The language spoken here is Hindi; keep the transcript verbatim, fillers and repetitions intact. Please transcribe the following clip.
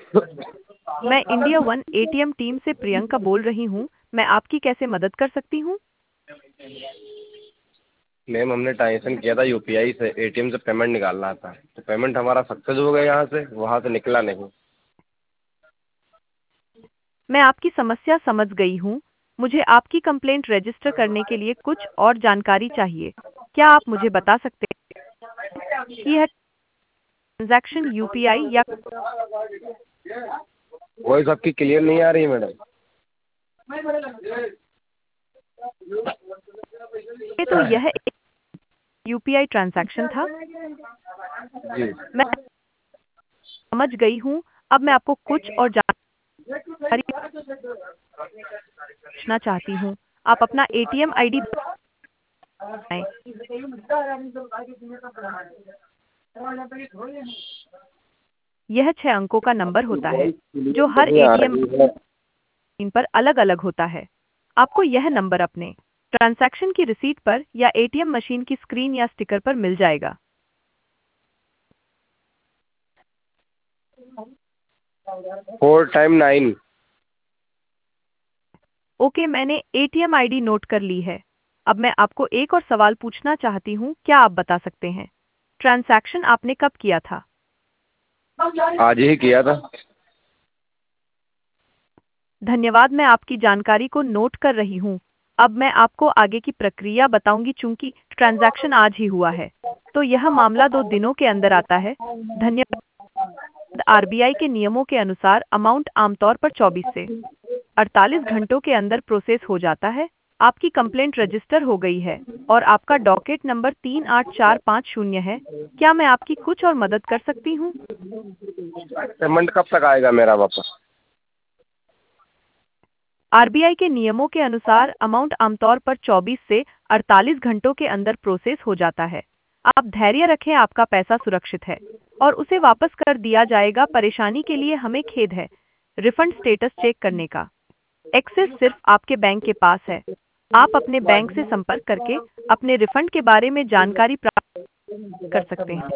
मैं इंडिया वन एटीएम टीम से प्रियंका बोल रही हूँ। मैं आपकी कैसे मदद कर सकती हूँ? मैम, हमने ट्रांजेक्शन किया था यूपीआई से, एटीएम से पेमेंट निकालना था, तो पेमेंट हमारा सक्सेस हो गया, यहाँ से वहाँ से निकला नहीं। मैं आपकी समस्या समझ गई हूँ। मुझे आपकी कंप्लेंट रजिस्टर करने के लिए कुछ और जानकारी चाहिए। क्या आप मुझे बता सकते हैं कि यह ट्रांजैक्शन यूपीआई या वॉइस आपकी क्लियर नहीं आ रही है मैडम। तो यह एक यूपीआई ट्रांजैक्शन था? जी। मैं समझ गई हूँ। अब मैं आपको कुछ और जानकारी पूछना चाहती हूँ। आप अपना एटीएम आईडी बताएं। यह छह अंकों का नंबर होता है जो हर नहीं आ एटीएम रही है। मशीन पर अलग-अलग होता है। आपको यह नंबर अपने ट्रांजैक्शन की रिसीट पर या एटीएम मशीन की स्क्रीन या स्टिकर पर मिल जाएगा। Four time nine. ओके, मैंने एटीएम आईडी नोट कर ली है। अब मैं आपको एक और सवाल पूछना चाहती हूँ। क्या आप बता सकते हैं ट्रांजैक्शन आपने कब किया था? आज ही किया था। धन्यवाद, मैं आपकी जानकारी को नोट कर रही हूँ। अब मैं आपको आगे की प्रक्रिया बताऊंगी। चूंकि ट्रांजैक्शन आज ही हुआ है, तो यह मामला दो दिनों के अंदर आता है। धन्यवाद। आरबीआई के नियमों के अनुसार अमाउंट आमतौर पर चौबीस से अड़तालीस घंटों के अंदर प्रोसेस हो जाता है। आपकी कंप्लेंट रजिस्टर हो गई है और आपका डॉकेट नंबर तीन आठ चार पाँच शून्य है। क्या मैं आपकी कुछ और मदद कर सकती हूँ? पेमेंट कब तक आएगा मेरा वापस? आरबीआई के नियमों के अनुसार अमाउंट आमतौर पर चौबीस से अड़तालीस घंटों के अंदर प्रोसेस हो जाता है। आप धैर्य रखें, आपका पैसा सुरक्षित है और उसे वापस कर दिया जाएगा। परेशानी के लिए हमें खेद है। रिफंड स्टेटस चेक करने का एक्सेस सिर्फ आपके बैंक के पास है। आप अपने बैंक से संपर्क करके अपने रिफंड के बारे में जानकारी प्राप्त कर सकते हैं।